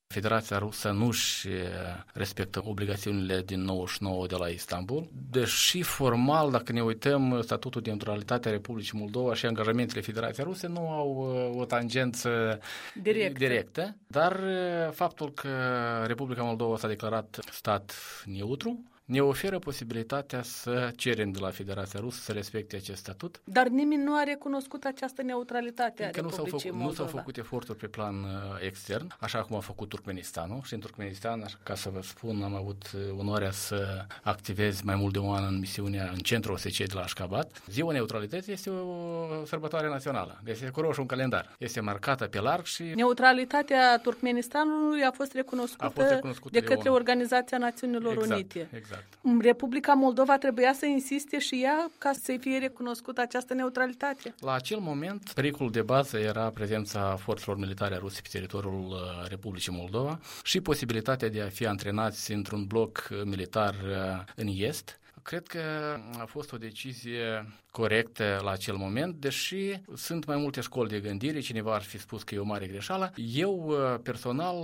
Federația Rusă nu-și respectă obligațiunile din 99 de la Istanbul, deși formal, dacă ne uităm, statutul de neutralitate a Republicii Moldova și angajamentele Federației Ruse nu au o tangență directă, dar faptul că Republica Moldova s-a declarat stat neutru ne oferă posibilitatea să cerem de la Federația Rusă să respecte acest statut. Dar nimeni nu a recunoscut această neutralitate a Republicii Moldova. Nu s-au făcut eforturi pe plan extern, așa cum a făcut Turkmenistanul. Și în Turkmenistan, ca să vă spun, am avut onoarea să activez mai mult de un an în misiunea în centrul OSCE de la Ashgabat. Ziua neutralității este o sărbătoare națională. Deci este cu roșu un calendar. Este marcată pe larg și... Neutralitatea Turkmenistanului a fost recunoscută de către Organizația Națiunilor Unite. Exact. Republica Moldova trebuia să insiste și ea ca să fie recunoscută această neutralitate. La acel moment, pericolul de bază era prezența forțelor militare ruse pe teritoriul Republicii Moldova și posibilitatea de a fi antrenați într-un bloc militar în est. Cred că a fost o decizie corectă la acel moment, deși sunt mai multe școli de gândire, cineva ar fi spus că e o mare greșeală. Eu, personal,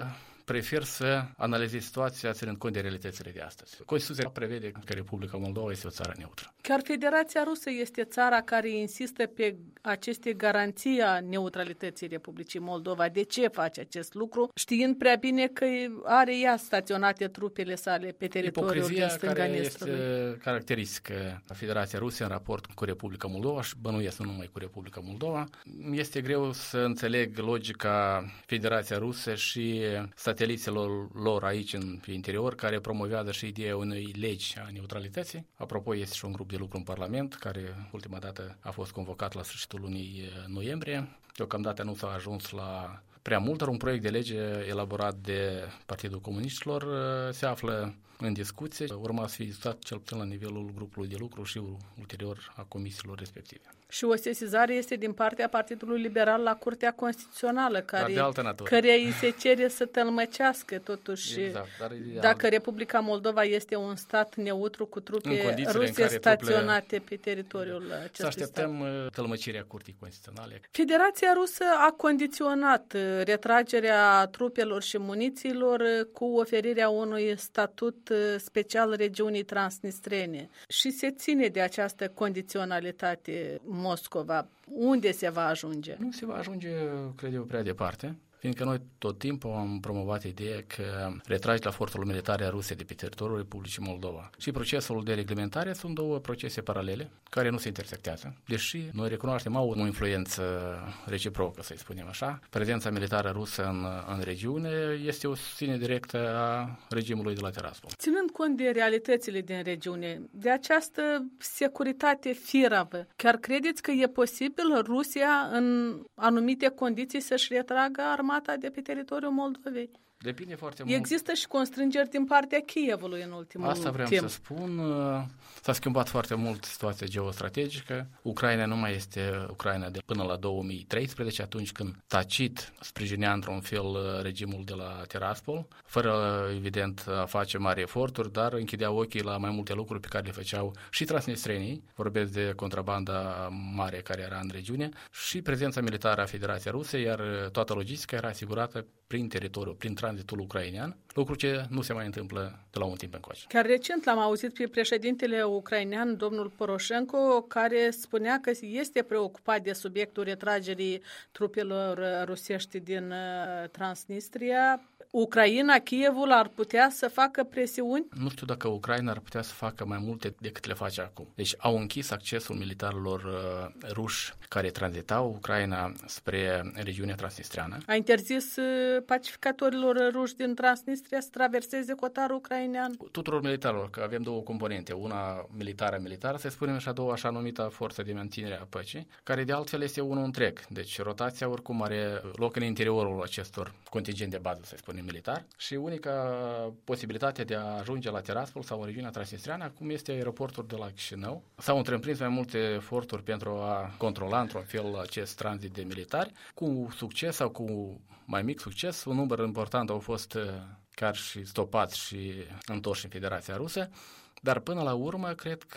prefer să analizez situația ținând cont de realitățile de astăzi. Constituția prevede că Republica Moldova este o țară neutră. Chiar Federația Rusă este țara care insistă pe aceste garanții a neutralității Republicii Moldova. De ce face acest lucru? Știind prea bine că are ea staționate trupele sale pe teritoriul din stânga Nistrului. Este caracteristică a Federației Ruse în raport cu Republica Moldova și bănuiesc nu numai cu Republica Moldova. Este greu să înțeleg logica Federației Ruse și sateliților lor aici în interior, care promovează și ideea unei legi a neutralității. Apropo, este și un grup de lucru în Parlament, care ultima dată a fost convocat la sfârșitul lunii noiembrie. Deocamdată nu s-a ajuns la prea mult, dar un proiect de lege elaborat de Partidul Comuniștilor se află în discuție. Urma să fie discutat cel puțin la nivelul grupului de lucru și ulterior a comisiilor respective. Și o sesizare este din partea Partidului Liberal la Curtea Constituțională, care îi se cere să tălmăcească totuși dacă Republica Moldova este un stat neutru cu trupe ruse staționate pe teritoriul acestui stat. Să așteptăm tălmăcirea Curții Constituționale. Federația Rusă a condiționat retragerea trupelor și munițiilor cu oferirea unui statut special regiunii transnistrene și se ține de această condiționalitate Moscova. Unde se va ajunge? Nu se va ajunge, cred eu, prea departe, fiindcă noi tot timpul am promovat ideea că retragerea forțelor militare ruse de pe teritoriul Republicii Moldova și procesul de reglementare sunt două procese paralele care nu se intersectează, deși noi recunoaștem au o influență reciprocă, să-i spunem așa. Prezența militară rusă în regiune este o susținere directă a regimului de la Tiraspol. Ținând cont de realitățile din regiune, de această securitate firavă, chiar credeți că e posibil Rusia în anumite condiții să-și retragă armata de pe teritoriul Moldovei? Depinde foarte mult. Există și constrângeri din partea Kievului în ultimul timp. Asta vreau să spun. S-a schimbat foarte mult situația geostrategică. Ucraina nu mai este Ucraina de până la 2013, atunci când Tacit sprijinea într-un fel regimul de la Tiraspol, fără, evident, a face mari eforturi, dar închidea ochii la mai multe lucruri pe care le făceau și transnistrenii, vorbesc de contrabanda mare care era în regiune, și prezența militară a Federației Ruse, iar toată logistica era asigurată prin teritoriu, prin tranzitul ucrainean, lucru ce nu se mai întâmplă de la un timp încoace. Chiar recent l-am auzit pe președintele ucrainean, domnul Poroșenko, care spunea că este preocupat de subiectul retragerii trupelor rusești din Transnistria. Ucraina, Kievul ar putea să facă presiuni? Nu știu dacă Ucraina ar putea să facă mai multe decât le face acum. Deci au închis accesul militarilor ruși care tranzitau Ucraina spre regiunea transnistreană. A interzis pacificatorilor ruși din Transnistria să traverseze cotarul ucrainean? Tuturor militarilor, că avem două componente, una militară, să spunem, și a doua așa numită forță de menținere a păcii, care de altfel este unul întreg. Deci rotația oricum are loc în interiorul acestor contingente de bază, să spunem, militar, și unica posibilitate de a ajunge la Tiraspol sau în regiunea transnistreană acum este aeroportul de la Chișinău. S-au întreprins mai multe eforturi pentru a controla într-un fel acest tranzit de militari, cu succes sau cu mai mic succes. Un număr important au fost chiar și stopați și întorși în Federația Rusă, dar până la urmă cred că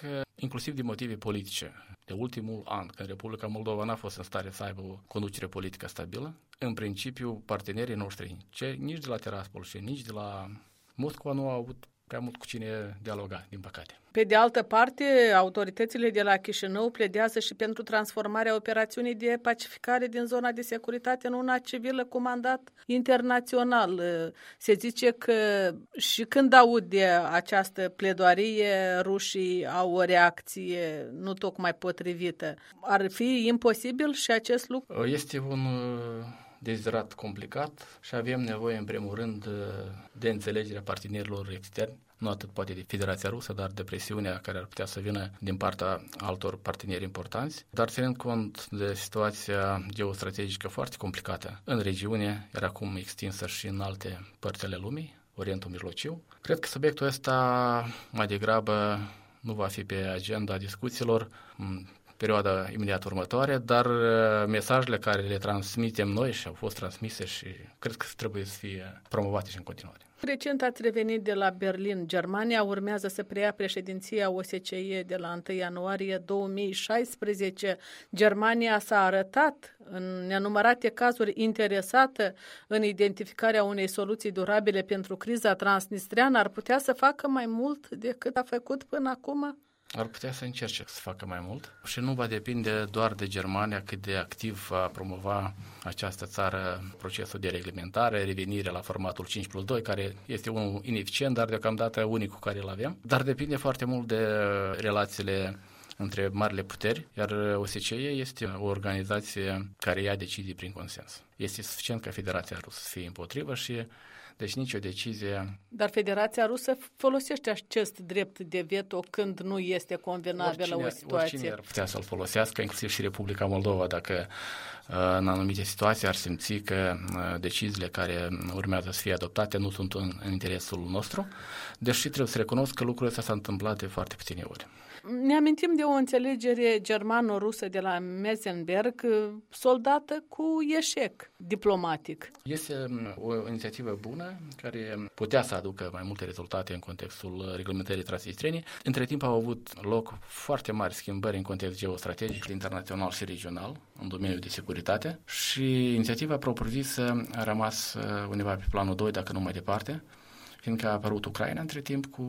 inclusiv din motive politice. De ultimul an, când Republica Moldova n-a fost în stare să aibă o conducere politică stabilă, în principiu, partenerii noștri, nici de la Tiraspol și nici de la Moscova, nu au avut prea mult cu cine dialoga, din păcate. Pe de altă parte, autoritățile de la Chișinău pledează și pentru transformarea operațiunii de pacificare din zona de securitate în una civilă cu mandat internațional. Se zice că și când aud de această pledoarie, rușii au o reacție nu tocmai potrivită. Ar fi imposibil și acest lucru? Este un deziderat complicat și avem nevoie, în primul rând, de înțelegerea partenerilor externi, nu atât poate de Federația Rusă, dar de presiunea care ar putea să vină din partea altor parteneri importanți, dar ținând cont de situația geostrategică foarte complicată în regiune, iar acum extinsă și în alte părți ale lumii, Orientul Mijlociu. Cred că subiectul ăsta mai degrabă nu va fi pe agenda discuțiilor perioada imediat următoare, dar mesajele care le transmitem noi și au fost transmise și cred că trebuie să fie promovate și în continuare. Recent ați revenit de la Berlin. Germania urmează să preia președinția OSCE de la 1 ianuarie 2016. Germania s-a arătat în nenumărate cazuri interesată în identificarea unei soluții durabile pentru criza transnistreană. Ar putea să facă mai mult decât a făcut până acum? Ar putea să încerce să facă mai mult și nu va depinde doar de Germania cât de activ va promova această țară procesul de reglementare, revenire la formatul 5+2, care este unul ineficient, dar deocamdată unicul care îl avem. Dar depinde foarte mult de relațiile între marile puteri, iar OSCE este o organizație care ia decizii prin consens. Este suficient ca Federația Rusă să fie împotrivă și deci nicio decizie. Dar Federația Rusă folosește acest drept de veto când nu este convenabilă o situație. Oricine ar putea să-l folosească, inclusiv și Republica Moldova, dacă în anumite situații ar simți că deciziile care urmează să fie adoptate nu sunt în interesul nostru, deși trebuie să recunosc că lucrul ăsta s-a întâmplat de foarte puține ori. Ne amintim de o înțelegere germano-rusă de la Meisenberg, soldată cu eșec diplomatic. Este o inițiativă bună care putea să aducă mai multe rezultate în contextul reglementării transnistrene. Între timp au avut loc foarte mari schimbări în context geostrategic, internațional și regional, în domeniul de securitate și inițiativa propriu-zisă a rămas undeva pe planul 2, dacă nu mai departe, fiindcă a apărut Ucraina între timp cu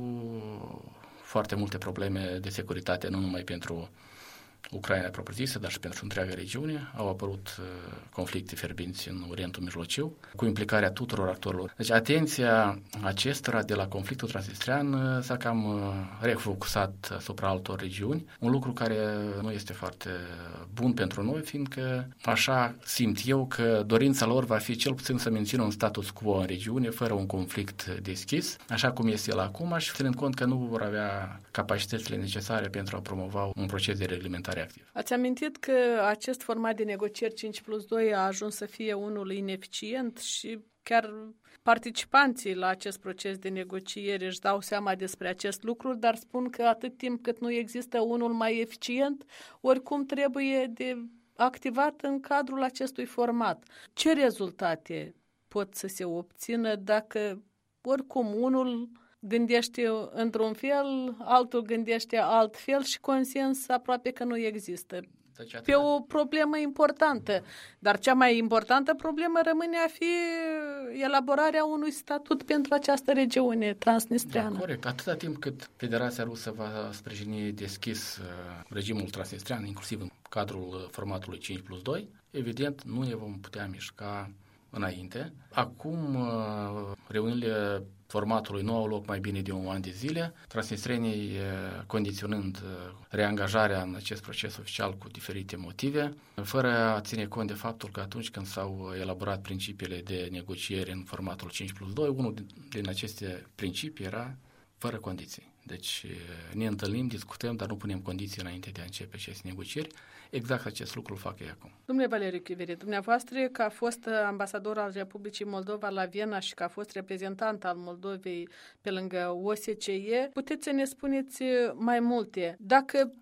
foarte multe probleme de securitate, nu numai pentru Ucraina propriu-zisă, dar și pentru întreaga regiune. Au apărut conflicte fierbinți în Orientul Mijlociu, cu implicarea tuturor actorilor. Deci atenția acestora de la conflictul transnistrean s-a cam refocusat asupra altor regiuni, un lucru care nu este foarte bun pentru noi, fiindcă așa simt eu că dorința lor va fi cel puțin să mențină un status quo în regiune, fără un conflict deschis, așa cum este el acum și ținând cont că nu vor avea capacitățile necesare pentru a promova un proces de reglementare activ. Ați amintit că acest format de negocieri 5+2 a ajuns să fie unul ineficient și chiar participanții la acest proces de negocieri își dau seama despre acest lucru, dar spun că atât timp cât nu există unul mai eficient, oricum trebuie de activat în cadrul acestui format. Ce rezultate pot să se obțină dacă oricum unul gândește într-un fel, altul gândește altfel și consens aproape că nu există. Pe o problemă importantă. Dar cea mai importantă problemă rămâne a fi elaborarea unui statut pentru această regiune transnistreană. Da, corect. Atâta timp cât Federația Rusă va sprijini deschis regimul transnistrean, inclusiv în cadrul formatului 5+2, evident nu ne vom putea mișca înainte. Acum, reuniunile formatului nu au loc mai bine de un an de zile, transnistrenii condiționând reangajarea în acest proces oficial cu diferite motive, fără a ține cont de faptul că atunci când s-au elaborat principiile de negociere în formatul 5+2, unul din aceste principii era fără condiții. Deci ne întâlnim, discutăm, dar nu punem condiții înainte de a începe aceste negocieri. Exact acest lucru îl fac ei acum. Domnule Valeriu Chiveri, dumneavoastră, ca fost ambasador al Republicii Moldova la Viena și ca fost reprezentant al Moldovei pe lângă OSCE, puteți să ne spuneți mai multe. Dacă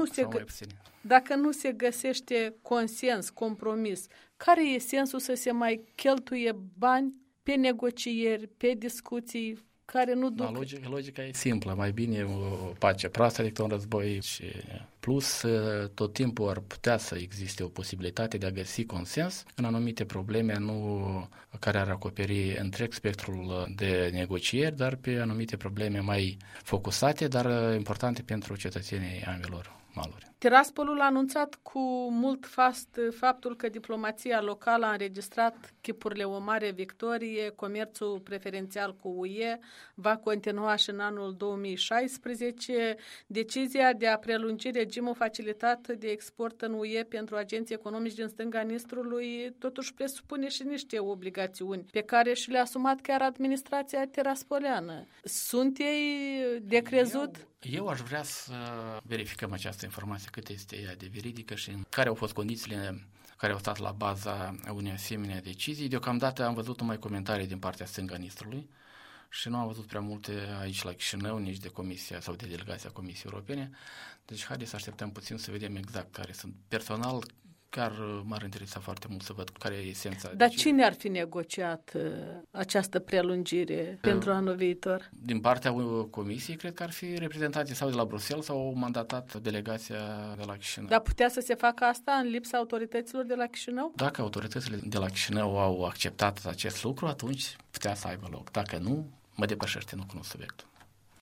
nu se găsește consens, compromis, care e sensul să se mai cheltuie bani pe negocieri, pe discuții care nu duc... Logica e simplă, mai bine o pace proastă decât un război și plus tot timpul ar putea să existe o posibilitate de a găsi consens în anumite probleme care ar acoperi întreg spectrul de negocieri, dar pe anumite probleme mai focusate, dar importante pentru cetățenii ambelor maluri. Tiraspolul a anunțat cu mult faptul că diplomația locală a înregistrat chipurile o mare victorie, comerțul preferențial cu UE va continua și în anul 2016. Decizia de a prelungi regimul facilitat de export în UE pentru agenții economici din stânga Nistrului totuși presupune și niște obligațiuni pe care și le-a asumat chiar administrația tiraspoleană. Sunt ei de crezut? Eu aș vrea să verificăm această informație, cât este ea de veridică și care au fost condițiile care au stat la baza unei asemenea decizii. Deocamdată am văzut numai comentarii din partea stânga Nistrului și nu am văzut prea multe aici la Chișinău, nici de Comisia sau de delegația Comisiei Europene. Deci haideți să așteptăm puțin să vedem exact care sunt. Personal, chiar m-ar interesa foarte mult să văd care e esența. Dar cine ar fi negociat această prelungire pentru anul viitor? Din partea Comisiei, cred că ar fi reprezentanții sau de la Bruxelles sau au mandatat delegația de la Chișinău. Dar putea să se facă asta în lipsa autorităților de la Chișinău? Dacă autoritățile de la Chișinău au acceptat acest lucru, atunci putea să aibă loc. Dacă nu, mă depășește, nu cunosc subiectul.